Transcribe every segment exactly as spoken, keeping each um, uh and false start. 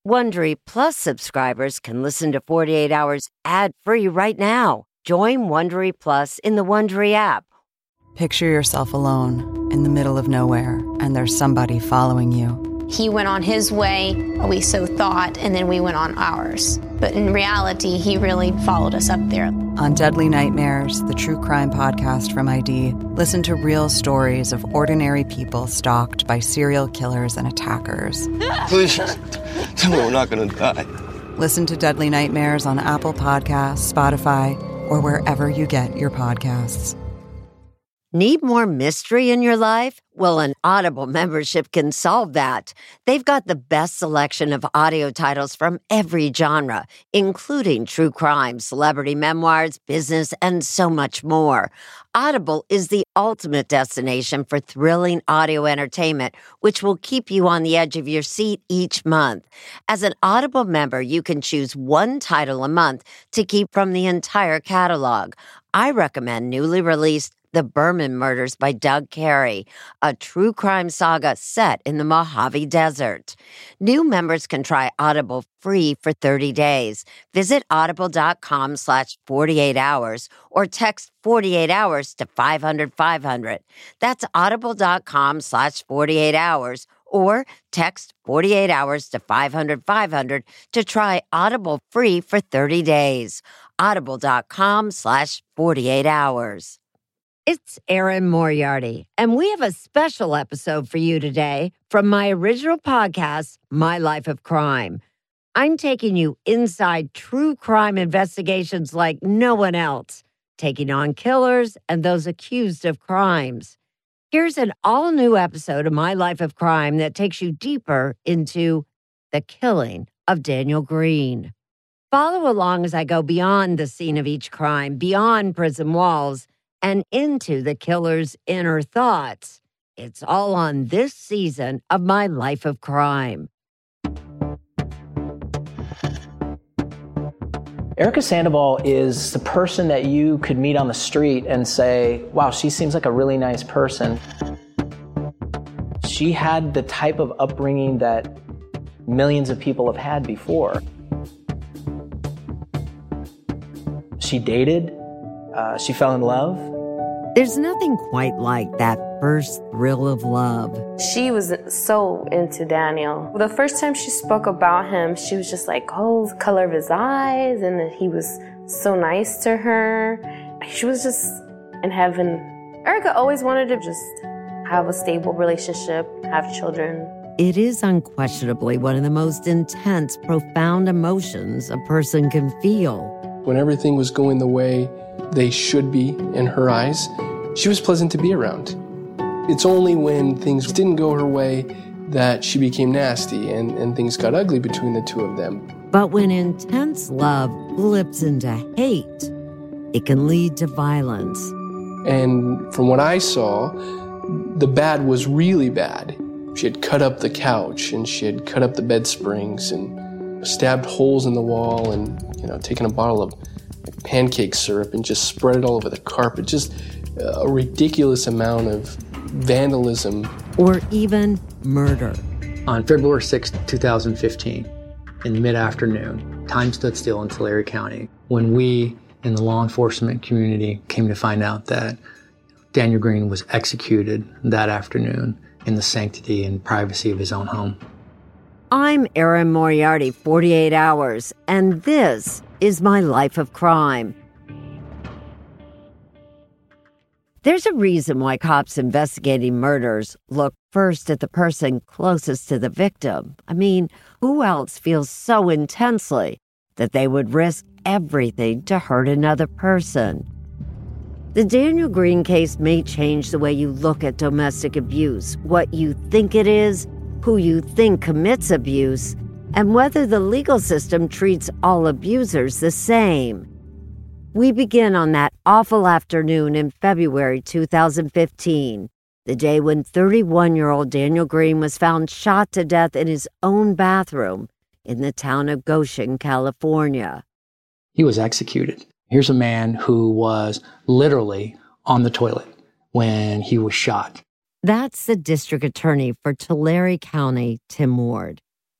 Wondery Plus subscribers can listen to forty-eight hours ad-free right now. Join Wondery Plus in the Wondery app. Picture yourself alone in the middle of nowhere, and there's somebody following you. He went on his way, we so thought, and then we went on ours. But in reality, he really followed us up there. On Deadly Nightmares, the true crime podcast from I D, listen to real stories of ordinary people stalked by serial killers and attackers. Please, tell me we're not going to die. Listen to Deadly Nightmares on Apple Podcasts, Spotify, or wherever you get your podcasts. Need more mystery in your life? Well, an Audible membership can solve that. They've got the best selection of audio titles from every genre, including true crime, celebrity memoirs, business, and so much more. Audible is the ultimate destination for thrilling audio entertainment, which will keep you on the edge of your seat each month. As an Audible member, you can choose one title a month to keep from the entire catalog. I recommend newly released The Berman Murders by Doug Carey, a true crime saga set in the Mojave Desert. New members can try Audible free for thirty days. Visit audible.com slash 48 hours or text forty-eight hours to five hundred five hundred. That's audible.com slash 48 hours or text forty-eight hours to five hundred five hundred to try Audible free for thirty days. Audible.com slash 48 hours. It's Erin Moriarty, and we have a special episode for you today from my original podcast, My Life of Crime. I'm taking you inside true crime investigations like no one else, taking on killers and those accused of crimes. Here's an all-new episode of My Life of Crime that takes you deeper into the killing of Daniel Green. Follow along as I go beyond the scene of each crime, beyond prison walls, and into the killer's inner thoughts. It's all on this season of My Life of Crime. Erica Sandoval is the person that you could meet on the street and say, wow, she seems like a really nice person. She had the type of upbringing that millions of people have had before. She dated, uh, she fell in love. There's nothing quite like that first thrill of love. She was so into Daniel. The first time she spoke about him, she was just like, oh, the color of his eyes, and that he was so nice to her. She was just in heaven. Erica always wanted to just have a stable relationship, have children. It is unquestionably one of the most intense, profound emotions a person can feel. When everything was going the way they should be in her eyes, she was pleasant to be around. It's only when things didn't go her way that she became nasty and, and things got ugly between the two of them. But when intense love flips into hate, it can lead to violence. And from what I saw, the bad was really bad. She had cut up the couch and she had cut up the bed springs and stabbed holes in the wall and, you know, taken a bottle of pancake syrup and just spread it all over the carpet. Just a ridiculous amount of vandalism. Or even murder. On February sixth, twenty fifteen, in mid-afternoon, time stood still in Tulare County when we in the law enforcement community came to find out that Daniel Green was executed that afternoon in the sanctity and privacy of his own home. I'm Erin Moriarty, forty-eight hours, and this is My Life of Crime. There's a reason why cops investigating murders look first at the person closest to the victim. I mean, who else feels so intensely that they would risk everything to hurt another person? The Daniel Green case may change the way you look at domestic abuse, what you think it is, who you think commits abuse, and whether the legal system treats all abusers the same. We begin on that awful afternoon in February two thousand fifteen, the day when thirty-one-year-old Daniel Green was found shot to death in his own bathroom in the town of Goshen, California. He was executed. Here's a man who was literally on the toilet when he was shot. That's the district attorney for Tulare County, Tim Ward.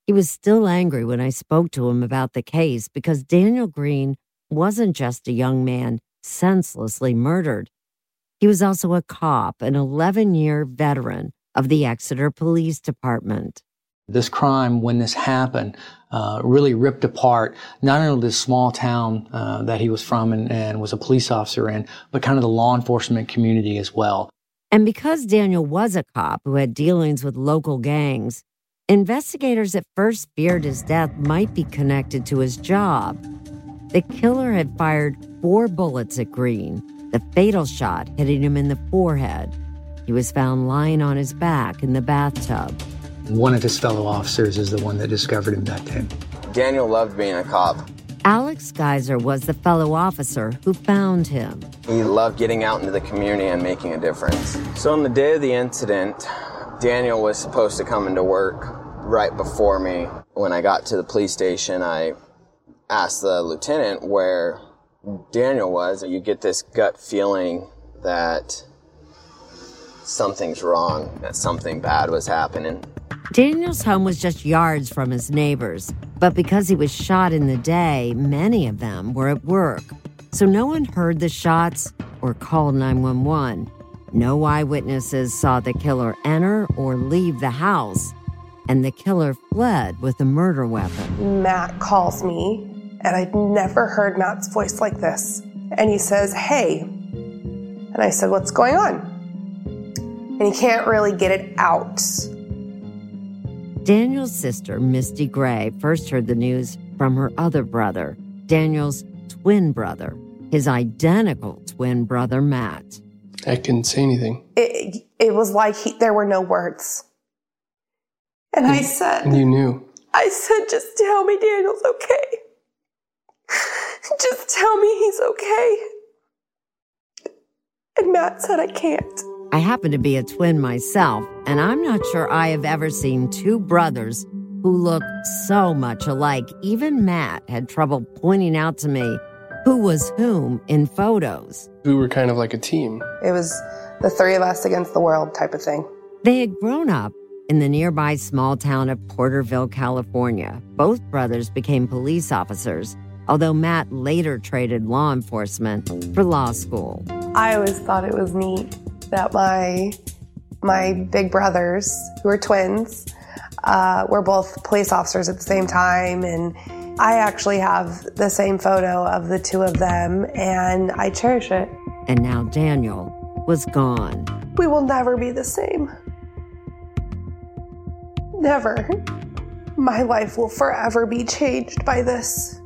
He was still angry when I spoke to him about the case because Daniel Green wasn't just a young man senselessly murdered. He was also a cop, an eleven-year veteran of the Exeter Police Department. This crime, when this happened, uh, really ripped apart not only the small town uh, that he was from and, and was a police officer in, but kind of the law enforcement community as well. And because Daniel was a cop who had dealings with local gangs, investigators at first feared his death might be connected to his job. The killer had fired four bullets at Green, the fatal shot hitting him in the forehead. He was found lying on his back in the bathtub. One of his fellow officers is the one that discovered him that day. Daniel loved being a cop. Alex Geiser was the fellow officer who found him. He loved getting out into the community and making a difference. So on the day of the incident, Daniel was supposed to come into work right before me. When I got to the police station, I asked the lieutenant where Daniel was. You get this gut feeling that something's wrong, that something bad was happening. Daniel's home was just yards from his neighbors, but because he was shot in the day, many of them were at work. So no one heard the shots or called nine one one. No eyewitnesses saw the killer enter or leave the house, and the killer fled with a murder weapon. Matt calls me, and I'd never heard Matt's voice like this. And he says, "Hey." And I said, "What's going on?" And he can't really get it out. Daniel's sister, Misty Gray, first heard the news from her other brother, Daniel's twin brother, his identical twin brother, Matt. I couldn't say anything. It, it was like he, there were no words. And, and I said... And you knew. I said, "Just tell me Daniel's okay. Just tell me he's okay." And Matt said, "I can't." I happen to be a twin myself, and I'm not sure I have ever seen two brothers who look so much alike. Even Matt had trouble pointing out to me who was whom in photos. We were kind of like a team. It was the three of us against the world type of thing. They had grown up in the nearby small town of Porterville, California. Both brothers became police officers, although Matt later traded law enforcement for law school. I always thought it was neat that my my big brothers, who are twins, uh, were both police officers at the same time, and I actually have the same photo of the two of them, and I cherish it. And now Daniel was gone. We will never be the same. Never. My life will forever be changed by this.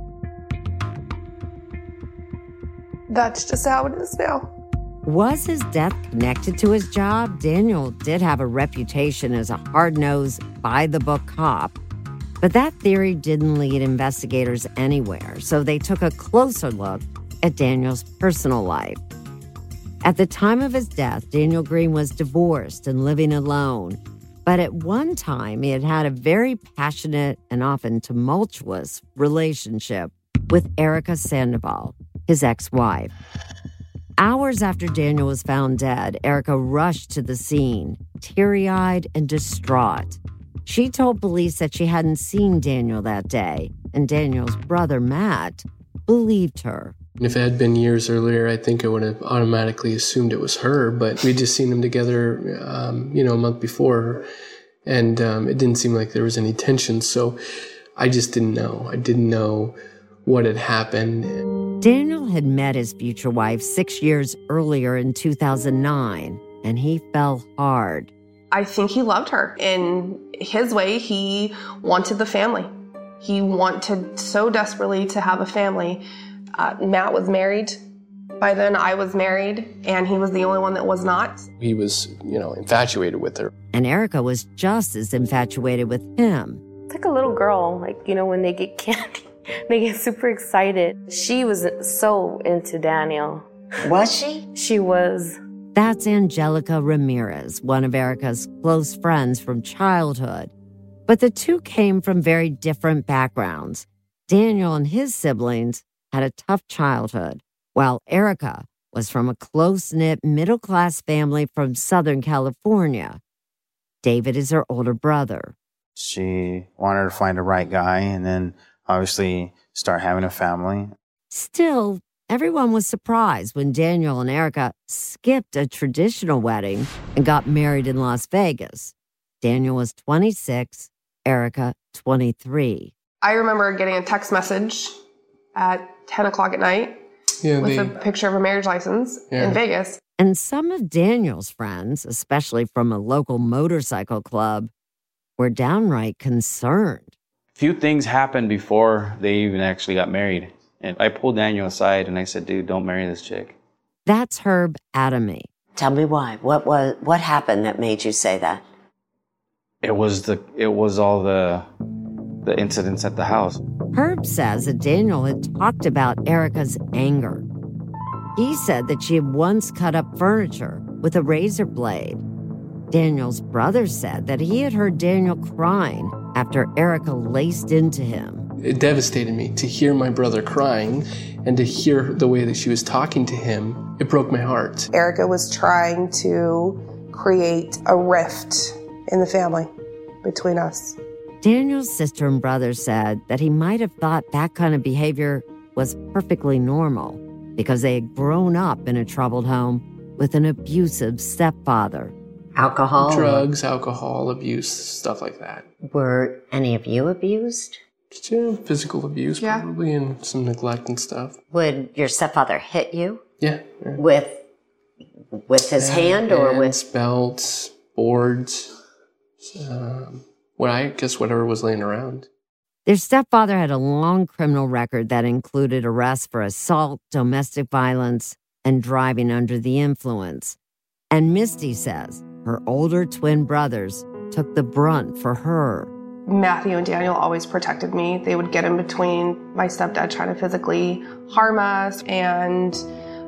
That's just how it is now. Was his death connected to his job? Daniel did have a reputation as a hard-nosed, by-the-book cop. But that theory didn't lead investigators anywhere, so they took a closer look at Daniel's personal life. At the time of his death, Daniel Green was divorced and living alone. But at one time, he had had a very passionate and often tumultuous relationship with Erica Sandoval, his ex-wife. Hours after Daniel was found dead, Erica rushed to the scene, teary-eyed and distraught. She told police that she hadn't seen Daniel that day, and Daniel's brother, Matt, believed her. If it had been years earlier, I think I would have automatically assumed it was her, but we'd just seen them together, um, you know, a month before, and um, it didn't seem like there was any tension, so I just didn't know. I didn't know what had happened. Daniel had met his future wife six years earlier in two thousand nine, and he fell hard. I think he loved her. In his way, he wanted the family. He wanted so desperately to have a family. Uh, Matt was married. By then, I was married, and he was the only one that was not. He was, you know, infatuated with her. And Erica was just as infatuated with him. It's like a little girl, like, you know, when they get candy. They get super excited. She was so into Daniel. Was she? She was. That's Angelica Ramirez, one of Erica's close friends from childhood. But the two came from very different backgrounds. Daniel and his siblings had a tough childhood, while Erica was from a close-knit middle-class family from Southern California. David is her older brother. She wanted to find the right guy and then obviously start having a family. Still, everyone was surprised when Daniel and Erica skipped a traditional wedding and got married in Las Vegas. Daniel was twenty-six, Erica twenty-three. I remember getting a text message at ten o'clock at night yeah, with they, a picture of a marriage license yeah. in Vegas. And some of Daniel's friends, especially from a local motorcycle club, were downright concerned. Few things happened before they even actually got married. And I pulled Daniel aside and I said, dude, don't marry this chick. That's Herb Adamy. Tell me why. What was what happened that made you say that? It was the it was all the the incidents at the house. Herb says that Daniel had talked about Erica's anger. He said that she had once cut up furniture with a razor blade. Daniel's brother said that he had heard Daniel crying after Erica laced into him. It devastated me to hear my brother crying and to hear the way that she was talking to him. It broke my heart. Erica was trying to create a rift in the family between us. Daniel's sister and brother said that he might have thought that kind of behavior was perfectly normal because they had grown up in a troubled home with an abusive stepfather. Alcohol? Drugs, alcohol, abuse, stuff like that. Were any of you abused? Just, yeah, physical abuse yeah. probably, and some neglect and stuff. Would your stepfather hit you? Yeah. yeah. With with his yeah, hand or hands, with... belts, boards, um, well, I guess whatever was laying around. Their stepfather had a long criminal record that included arrests for assault, domestic violence, and driving under the influence. And Misty says her older twin brothers took the brunt for her. Matthew and Daniel always protected me. They would get in between my stepdad trying to physically harm us. And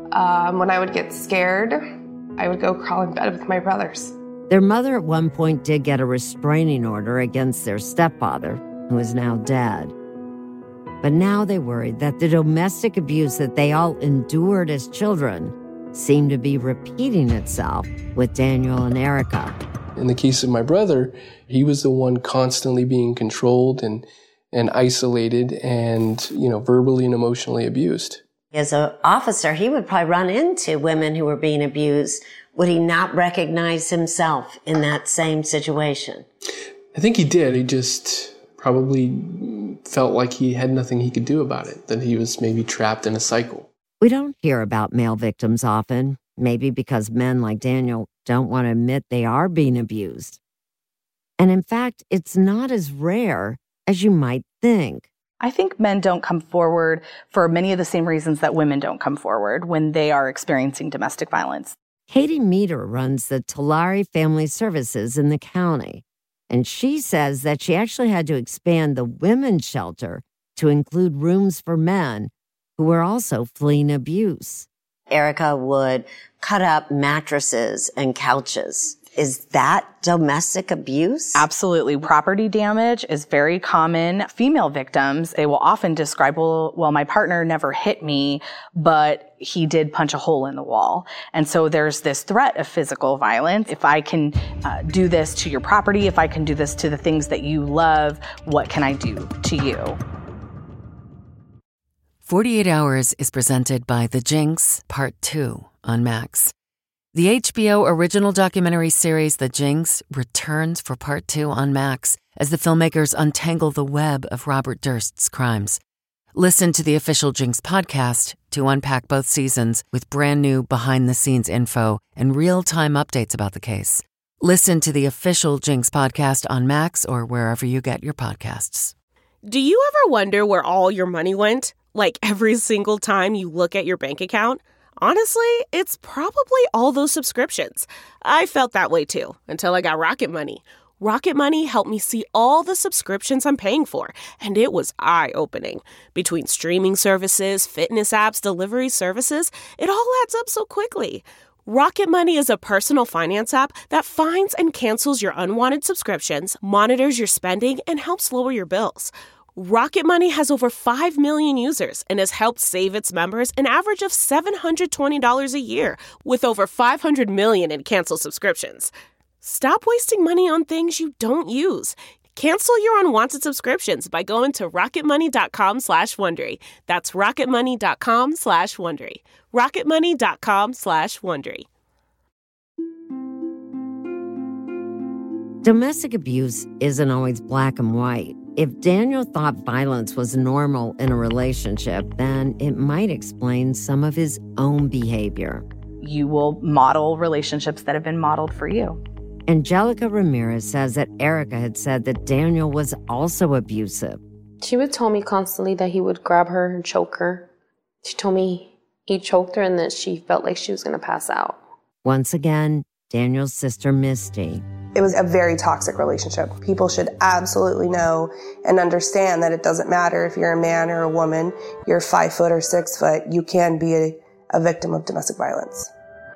um, when I would get scared, I would go crawl in bed with my brothers. Their mother at one point did get a restraining order against their stepfather, who is now dead. But now they worried that the domestic abuse that they all endured as children seemed to be repeating itself with Daniel and Erica. In the case of my brother, he was the one constantly being controlled and and isolated and, you know, verbally and emotionally abused. As an officer, he would probably run into women who were being abused. Would he not recognize himself in that same situation? I think he did. He just probably felt like he had nothing he could do about it, that he was maybe trapped in a cycle. We don't hear about male victims often, maybe because men like Daniel don't want to admit they are being abused. And in fact, it's not as rare as you might think. I think men don't come forward for many of the same reasons that women don't come forward when they are experiencing domestic violence. Katie Meter runs the Tulare Family Services in the county, and she says that she actually had to expand the women's shelter to include rooms for men who were also fleeing abuse. Erica would cut up mattresses and couches. Is that domestic abuse? Absolutely. Property damage is very common. Female victims, they will often describe, well, well, my partner never hit me, but he did punch a hole in the wall. And so there's this threat of physical violence. If I can uh, do this to your property, if I can do this to the things that you love, what can I do to you? forty-eight hours is presented by The Jinx, Part two on Max. The H B O original documentary series The Jinx returns for Part two on Max as the filmmakers untangle the web of Robert Durst's crimes. Listen to the official Jinx podcast to unpack both seasons with brand new behind-the-scenes info and real-time updates about the case. Listen to the official Jinx podcast on Max or wherever you get your podcasts. Do you ever wonder where all your money went? Like every single time you look at your bank account? Honestly, it's probably all those subscriptions. I felt that way too, until I got Rocket Money. Rocket Money helped me see all the subscriptions I'm paying for, and it was eye-opening. Between streaming services, fitness apps, delivery services, it all adds up so quickly. Rocket Money is a personal finance app that finds and cancels your unwanted subscriptions, monitors your spending, and helps lower your bills. Rocket Money has over five million users and has helped save its members an average of seven hundred twenty dollars a year, with over five hundred million in canceled subscriptions. Stop wasting money on things you don't use. Cancel your unwanted subscriptions by going to rocketmoney.com slash Wondery. That's rocketmoney.com slash Wondery. rocketmoney.com slash Wondery. Domestic abuse isn't always black and white. If Daniel thought violence was normal in a relationship, then it might explain some of his own behavior. You will model relationships that have been modeled for you. Angelica Ramirez says that Erica had said that Daniel was also abusive. She would tell me constantly that he would grab her and choke her. She told me he choked her and that she felt like she was going to pass out. Once again, Daniel's sister Misty. It was a very toxic relationship. People should absolutely know and understand that it doesn't matter if you're a man or a woman, you're five foot or six foot, you can be a, a victim of domestic violence.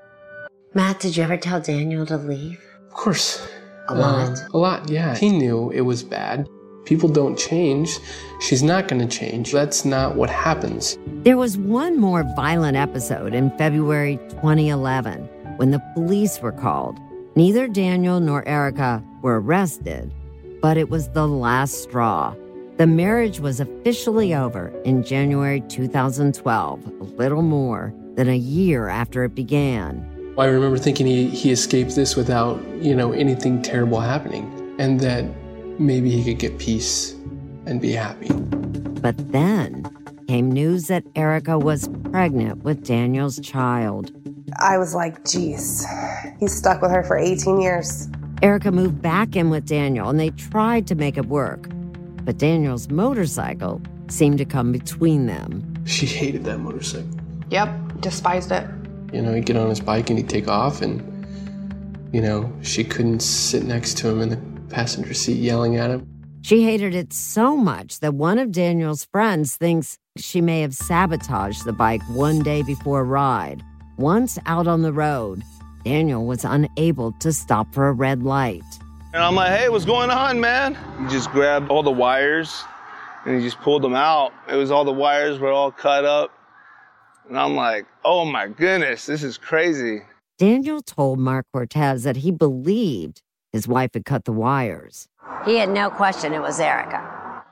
Matt, did you ever tell Daniel to leave? Of course. A lot? Uh, a lot, yeah. He knew it was bad. People don't change. She's not going to change. That's not what happens. There was one more violent episode in February twenty eleven when the police were called. Neither Daniel nor Erica were arrested, but it was the last straw. The marriage was officially over in January two thousand twelve, a little more than a year after it began. I remember thinking he, he escaped this without, you know, anything terrible happening, and that maybe he could get peace and be happy. But then came news that Erica was pregnant with Daniel's child. I was like, geez, he's stuck with her for eighteen years. Erica moved back in with Daniel, and they tried to make it work. But Daniel's motorcycle seemed to come between them. She hated that motorcycle. Yep, despised it. You know, he'd get on his bike and he'd take off, and, you know, she couldn't sit next to him in the passenger seat yelling at him. She hated it so much that one of Daniel's friends thinks she may have sabotaged the bike one day before a ride. Once out on the road, Daniel was unable to stop for a red light. And I'm like, hey, what's going on, man? He just grabbed all the wires and he just pulled them out. It was all the wires were all cut up. And I'm like, oh my goodness, this is crazy. Daniel told Mark Cortez that he believed his wife had cut the wires. He had no question it was Erica.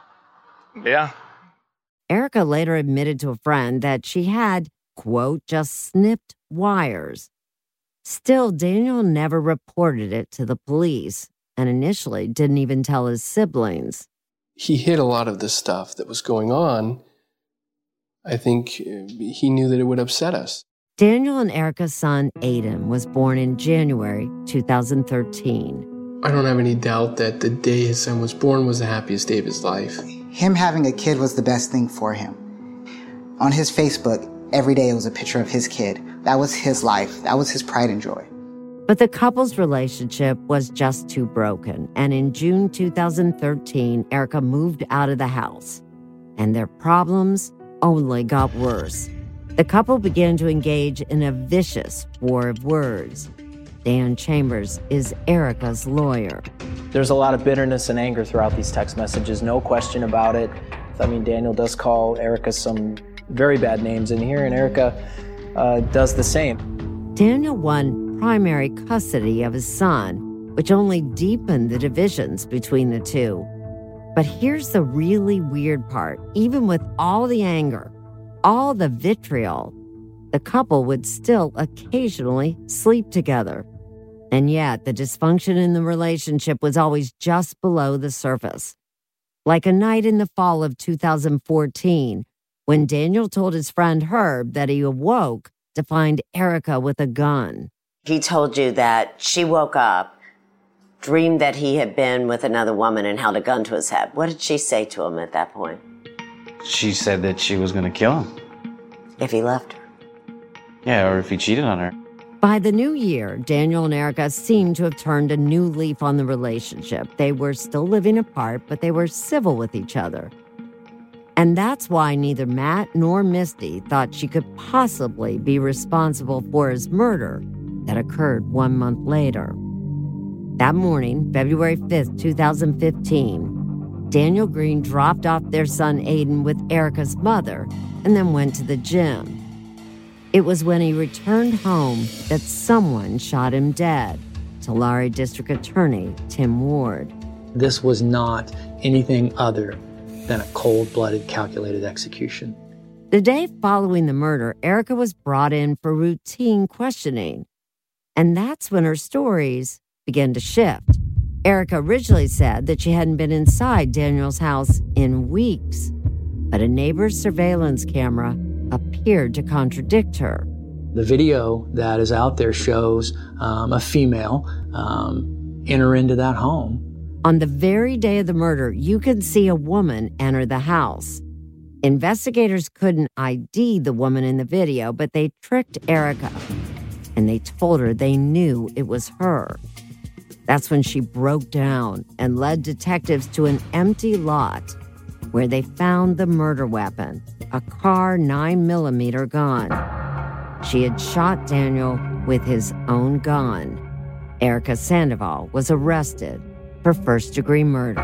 Yeah. Erica later admitted to a friend that she had, quote, just snipped wires. Still, Daniel never reported it to the police and initially didn't even tell his siblings. He hid a lot of the stuff that was going on. I think he knew that it would upset us. Daniel and Erica's son, Aiden, was born in January two thousand thirteen. I don't have any doubt that the day his son was born was the happiest day of his life. Him having a kid was the best thing for him. On his Facebook, every day it was a picture of his kid. That was his life. That was his pride and joy. But the couple's relationship was just too broken, and in June two thousand thirteen, Erica moved out of the house, and their problems only got worse. The couple began to engage in a vicious war of words. Dan Chambers is Erica's lawyer. There's a lot of bitterness and anger throughout these text messages, no question about it. I mean, Daniel does call Erica some very bad names in here, and Erica uh, does the same. Daniel won primary custody of his son, which only deepened the divisions between the two. But here's the really weird part. Even with all the anger, all the vitriol, the couple would still occasionally sleep together. And yet, the dysfunction in the relationship was always just below the surface. Like a night in the fall of two thousand fourteen, when Daniel told his friend Herb that he awoke to find Erica with a gun. He told you that she woke up, dreamed that he had been with another woman and held a gun to his head. What did she say to him at that point? She said that she was going to kill him. If he left her. Yeah, or if he cheated on her. By the new year, Daniel and Erica seemed to have turned a new leaf on the relationship. They were still living apart, but they were civil with each other. And that's why neither Matt nor Misty thought she could possibly be responsible for his murder that occurred one month later. That morning, February fifth, two thousand fifteen, Daniel Green dropped off their son Aiden with Erica's mother and then went to the gym. It was when he returned home that someone shot him dead, Tulare District Attorney Tim Ward. This was not anything other than a cold-blooded, calculated execution. The day following the murder, Erica was brought in for routine questioning. And that's when her stories began to shift. Erica originally said that she hadn't been inside Daniel's house in weeks, but a neighbor's surveillance camera appeared to contradict her. The video that is out there shows um, a female um, enter into that home. On the very day of the murder, you could see a woman enter the house. Investigators couldn't I D the woman in the video, but they tricked Erica, and they told her they knew it was her. That's when she broke down and led detectives to an empty lot where they found the murder weapon, a Kar nine millimeter gun. She had shot Daniel with his own gun. Erica Sandoval was arrested for first-degree murder.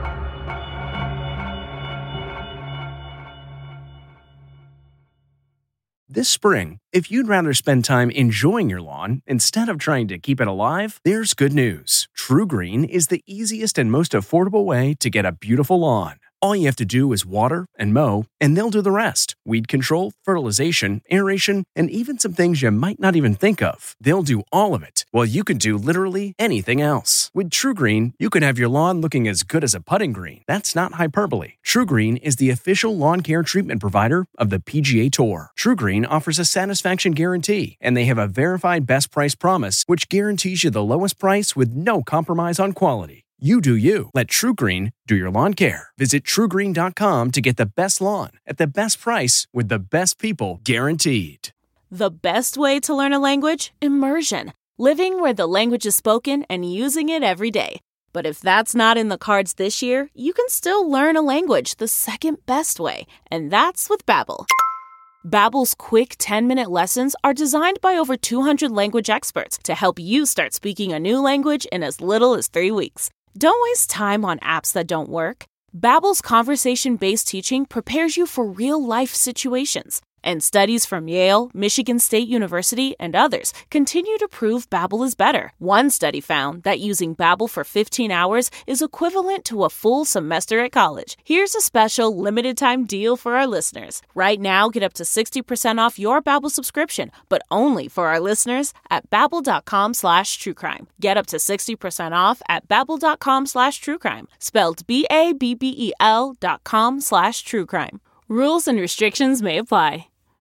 This spring, if you'd rather spend time enjoying your lawn instead of trying to keep it alive, there's good news. TruGreen is the easiest and most affordable way to get a beautiful lawn. All you have to do is water and mow, and they'll do the rest. Weed control, fertilization, aeration, and even some things you might not even think of. They'll do all of it, while you can do literally anything else. With TruGreen, you can have your lawn looking as good as a putting green. That's not hyperbole. TruGreen is the official lawn care treatment provider of the P G A Tour. TruGreen offers a satisfaction guarantee, and they have a verified best price promise, which guarantees you the lowest price with no compromise on quality. You do you. Let TruGreen do your lawn care. Visit True Green dot com to get the best lawn at the best price with the best people guaranteed. The best way to learn a language? Immersion. Living where the language is spoken and using it every day. But if that's not in the cards this year, you can still learn a language the second best way, and that's with Babbel. Babbel's quick ten-minute lessons are designed by over two hundred language experts to help you start speaking a new language in as little as three weeks. Don't waste time on apps that don't work. Babbel's conversation-based teaching prepares you for real-life situations. And studies from Yale, Michigan State University, and others continue to prove Babbel is better. One study found that using Babbel for fifteen hours is equivalent to a full semester at college. Here's a special limited-time deal for our listeners. Right now, get up to sixty percent off your Babbel subscription, but only for our listeners at babbel.com slash truecrime. Get up to sixty percent off at babbel.com slash truecrime. Spelled B A B B E L dot com slash truecrime. Rules and restrictions may apply.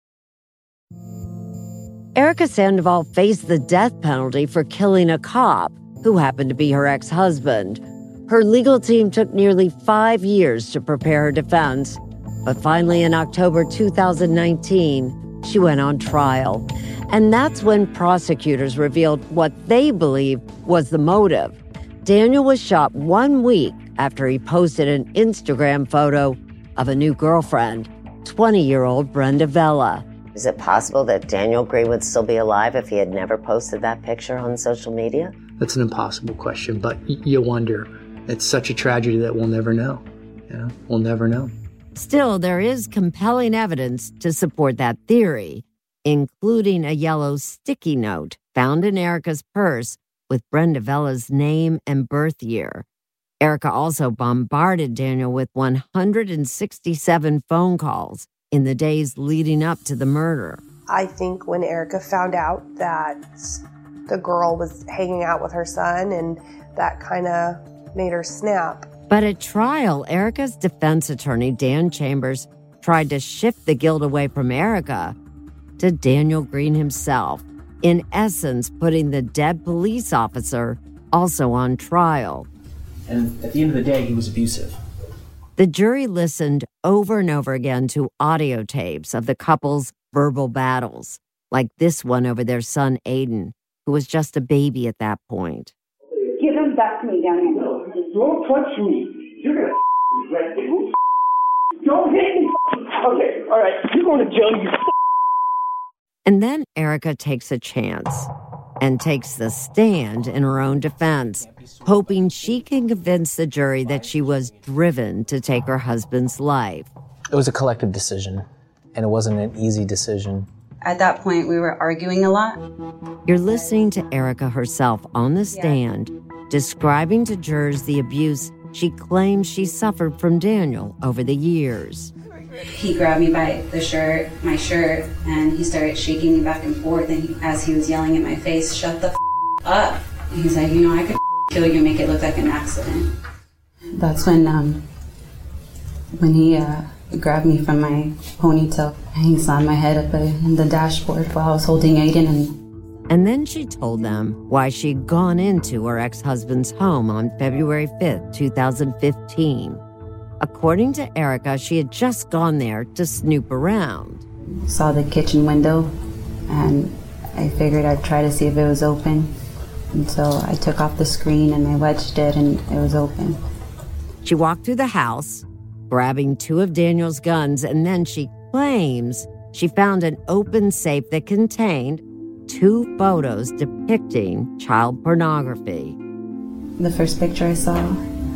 Erica Sandoval faced the death penalty for killing a cop who happened to be her ex-husband. Her legal team took nearly five years to prepare her defense, but finally in October two thousand nineteen, she went on trial. And that's when prosecutors revealed what they believed was the motive. Daniel was shot one week after he posted an Instagram photo of a new girlfriend, twenty-year-old Brenda Vella. Is it possible that Daniel Green would still be alive if he had never posted that picture on social media? That's an impossible question, but y- you wonder. It's such a tragedy that we'll never know. You know, we'll never know. Still, there is compelling evidence to support that theory, including a yellow sticky note found in Erica's purse with Brenda Vella's name and birth year. Erica also bombarded Daniel with one hundred sixty-seven phone calls in the days leading up to the murder. I think when Erica found out that the girl was hanging out with her son, and that kind of made her snap. But at trial, Erica's defense attorney, Dan Chambers, tried to shift the guilt away from Erica to Daniel Green himself, in essence putting the dead police officer also on trial. And at the end of the day, he was abusive. The jury listened over and over again to audio tapes of the couple's verbal battles, like this one over their son, Aiden, who was just a baby at that point. Give him back to me, Daniel. No, don't touch me. You're going to right there. Don't hit me. Okay, all right. You're going to jail, you. And then Erica takes a chance and takes the stand in her own defense, hoping she can convince the jury that she was driven to take her husband's life. It was a collective decision, and it wasn't an easy decision. At that point, we were arguing a lot. You're listening to Erica herself on the stand, describing to jurors the abuse she claims she suffered from Daniel over the years. He grabbed me by the shirt, my shirt, and he started shaking me back and forth, and he, as he was yelling in my face, "Shut the f*** up." And he's like, "You know, I could kill you and make it look like an accident." That's when um, when he uh, grabbed me from my ponytail and he slammed my head up in the dashboard while I was holding Aiden. And, and then she told them why she'd gone into her ex-husband's home on February fifth, twenty fifteen. According to Erica, she had just gone there to snoop around. Saw the kitchen window, and I figured I'd try to see if it was open. And so I took off the screen and I wedged it, and it was open. She walked through the house, grabbing two of Daniel's guns, and then she claims she found an open safe that contained two photos depicting child pornography. The first picture I saw,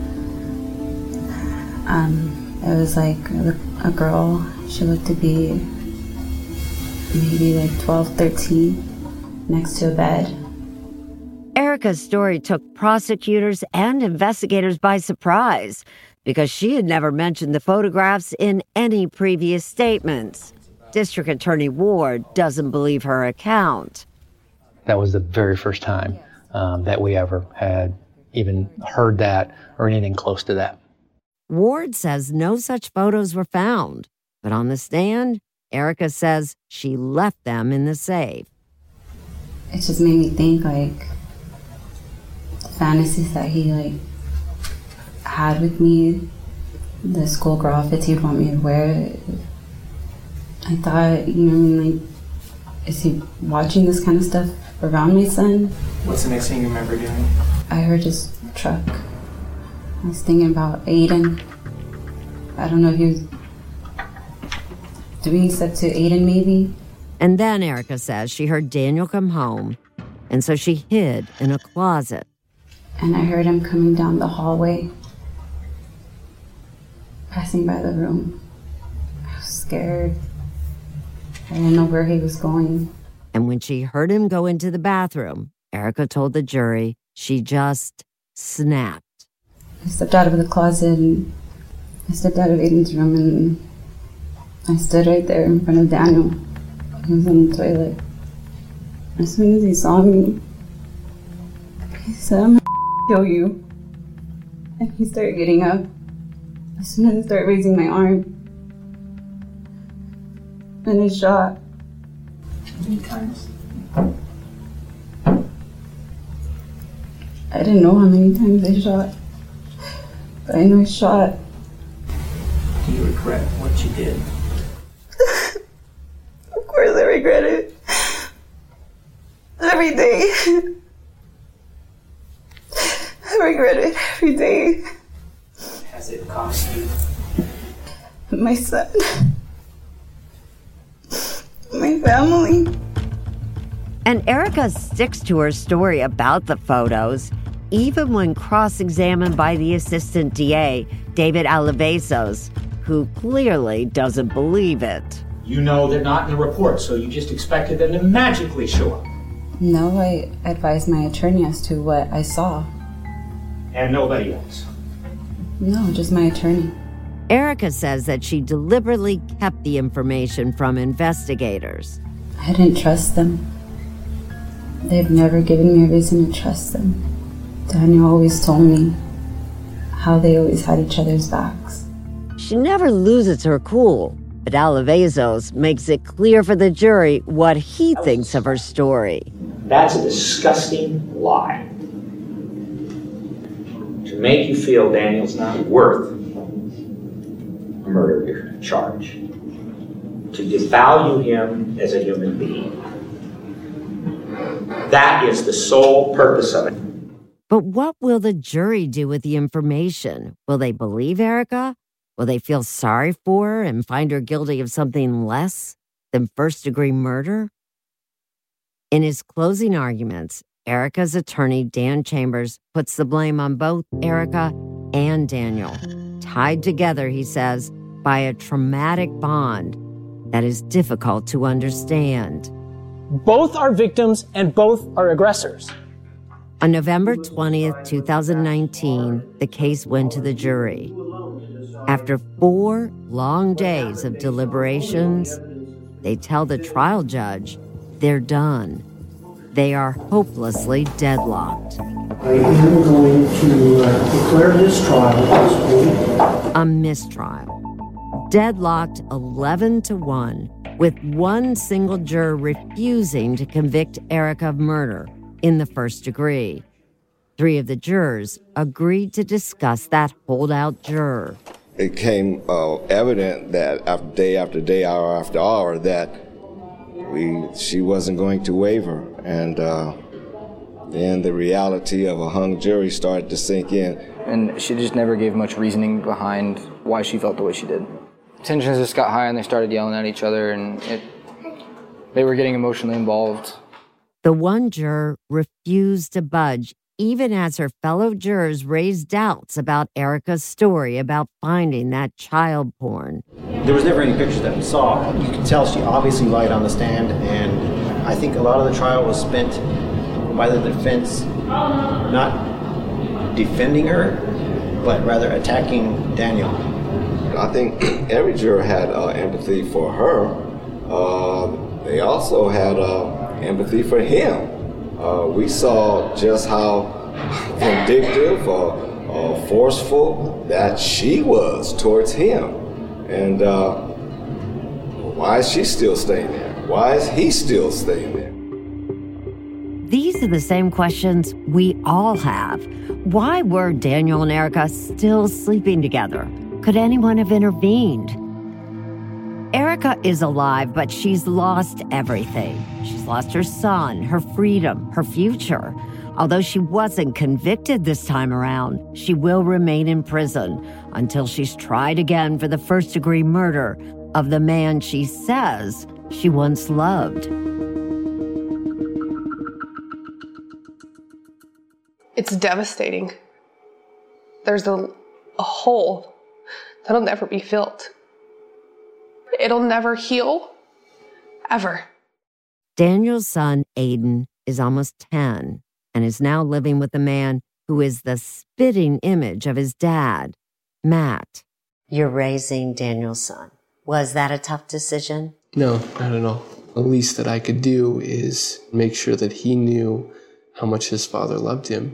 um, it was like a girl. She looked to be maybe like twelve, thirteen, next to a bed. Erica's story took prosecutors and investigators by surprise because she had never mentioned the photographs in any previous statements. District Attorney Ward doesn't believe her account. That was the very first time um, that we ever had even heard that or anything close to that. Ward says no such photos were found, but on the stand, Erica says she left them in the safe. It just made me think, like, the fantasies that he, like, had with me, the schoolgirl outfits he'd want me to wear. I thought, you know what I mean, like, is he watching this kind of stuff around my son? What's the next thing you remember doing? I heard his truck. I was thinking about Aiden. I don't know if he was doing stuff to Aiden, maybe. And then Erica says she heard Daniel come home, and so she hid in a closet. And I heard him coming down the hallway, passing by the room. I was scared. I didn't know where he was going. And when she heard him go into the bathroom, Erica told the jury she just snapped. I stepped out of the closet and I stepped out of Aiden's room and I stood right there in front of Daniel. He was on the toilet. As soon as he saw me, he said, "I'm gonna kill you." And he started getting up. As soon as I started raising my arm, and he shot. How many times? I didn't know how many times they shot, but I know he shot. Do you regret what you did? Of course I regret it. Every day. I regret it every day. Has it cost you? My son. My family. And Erica sticks to her story about the photos, even when cross-examined by the assistant D A, David Alavezos, who clearly doesn't believe it. You know they're not in the report, so you just expected them to magically show up. No, I advised my attorney as to what I saw. And nobody else? No, just my attorney. Erica says that she deliberately kept the information from investigators. I didn't trust them. They've never given me a reason to trust them. Daniel always told me how they always had each other's backs. She never loses her cool, but Alavezos makes it clear for the jury what he thinks of her story. That's a disgusting lie. To make you feel Daniel's not worth a murder charge. To devalue him as a human being. That is the sole purpose of it. But what will the jury do with the information? Will they believe Erica? Will they feel sorry for her and find her guilty of something less than first-degree murder? In his closing arguments, Erica's attorney, Dan Chambers, puts the blame on both Erica and Daniel, tied together, he says, by a traumatic bond that is difficult to understand. Both are victims and both are aggressors. On November twentieth, twenty nineteen, the case went to the jury. After four long days of deliberations, they tell the trial judge they're done. They are hopelessly deadlocked. I am going to uh, declare this trial a mistrial. Deadlocked eleven to one, with one single juror refusing to convict Erica of murder in the first degree. Three of the jurors agreed to discuss that holdout juror. It became uh, evident that after day after day, hour after hour, that we she wasn't going to waver. And uh, then the reality of a hung jury started to sink in. And she just never gave much reasoning behind why she felt the way she did. Tensions just got high and they started yelling at each other, and it, they were getting emotionally involved. The one juror refused to budge, even as her fellow jurors raised doubts about Erica's story about finding that child porn. There was never any pictures that we saw. You could tell she obviously lied on the stand, and I think a lot of the trial was spent by the defense not defending her, but rather attacking Daniel. I think every juror had uh, empathy for her. Uh, they also had uh, empathy for him. Uh, we saw just how vindictive or uh, uh, forceful that she was towards him. And uh, why is she still staying there? Why is he still staying there? These are the same questions we all have. Why were Daniel and Erica still sleeping together? Could anyone have intervened? Erica is alive, but she's lost everything. She's lost her son, her freedom, her future. Although she wasn't convicted this time around, she will remain in prison until she's tried again for the first-degree murder of the man she says she once loved. It's devastating. There's a, a hole that'll never be filled. It'll never heal, ever. Daniel's son, Aiden, is almost ten and is now living with a man who is the spitting image of his dad, Matt. You're raising Daniel's son. Was that a tough decision? No, not at all. The least that I could do is make sure that he knew how much his father loved him.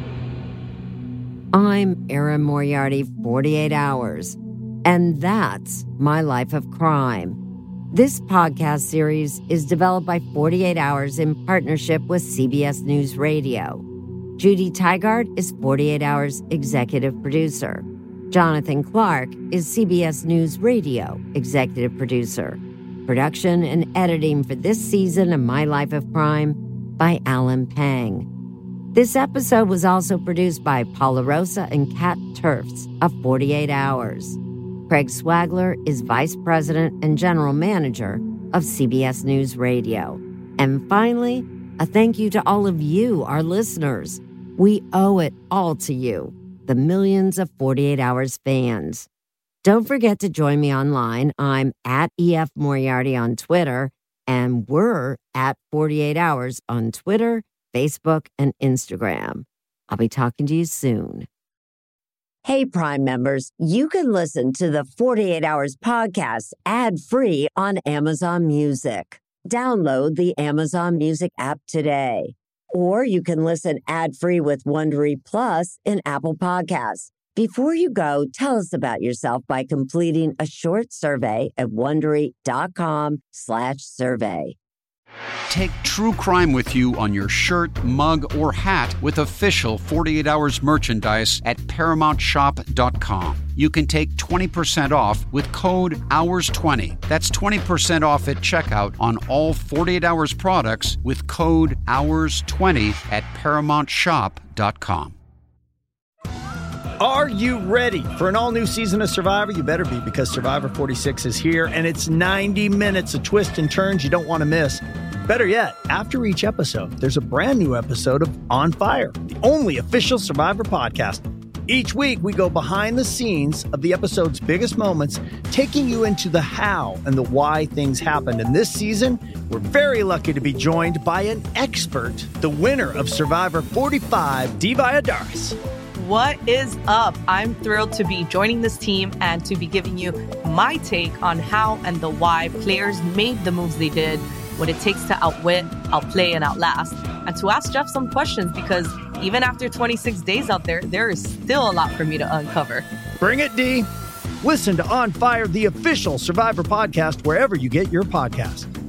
I'm Erin Moriarty, forty-eight hours, and that's my life of crime. This podcast series is developed by forty-eight hours in partnership with C B S News Radio. Judy Tygard is forty-eight hours executive producer. Jonathan Clark is C B S News Radio executive producer. Production and editing for this season of My Life of Crime by Alan Pang. This episode was also produced by Paula Rosa and Kat Turfs of forty-eight hours. Craig Swagler is Vice President and General Manager of C B S News Radio. And finally, a thank you to all of you, our listeners. We owe it all to you, the millions of forty-eight hours fans. Don't forget to join me online. I'm at E F Moriarty on Twitter, and we're at forty-eight hours on Twitter, Facebook, and Instagram. I'll be talking to you soon. Hey, Prime members, you can listen to the forty-eight hours podcast ad-free on Amazon Music. Download the Amazon Music app today. Or you can listen ad-free with Wondery Plus in Apple Podcasts. Before you go, tell us about yourself by completing a short survey at Wondery.com slash survey. Take true crime with you on your shirt, mug, or hat with official forty-eight hours merchandise at Paramount Shop dot com. You can take twenty percent off with code hours twenty. That's twenty percent off at checkout on all forty-eight hours products with code hours twenty at Paramount Shop dot com. Are you ready for an all-new season of Survivor? You better be, because Survivor forty-six is here, and it's ninety minutes of twists and turns you don't want to miss. Better yet, after each episode, there's a brand new episode of On Fire, the only official Survivor podcast. Each week, we go behind the scenes of the episode's biggest moments, taking you into the how and the why things happened. And this season, we're very lucky to be joined by an expert, the winner of Survivor forty-five, Dee Valladares. What is up? I'm thrilled to be joining this team and to be giving you my take on how and the why players made the moves they did, what it takes to outwit, outplay, and outlast, and to ask Jeff some questions because even after twenty-six days out there, there is still a lot for me to uncover. Bring it, Dee. Listen to On Fire, the official Survivor podcast, wherever you get your podcast.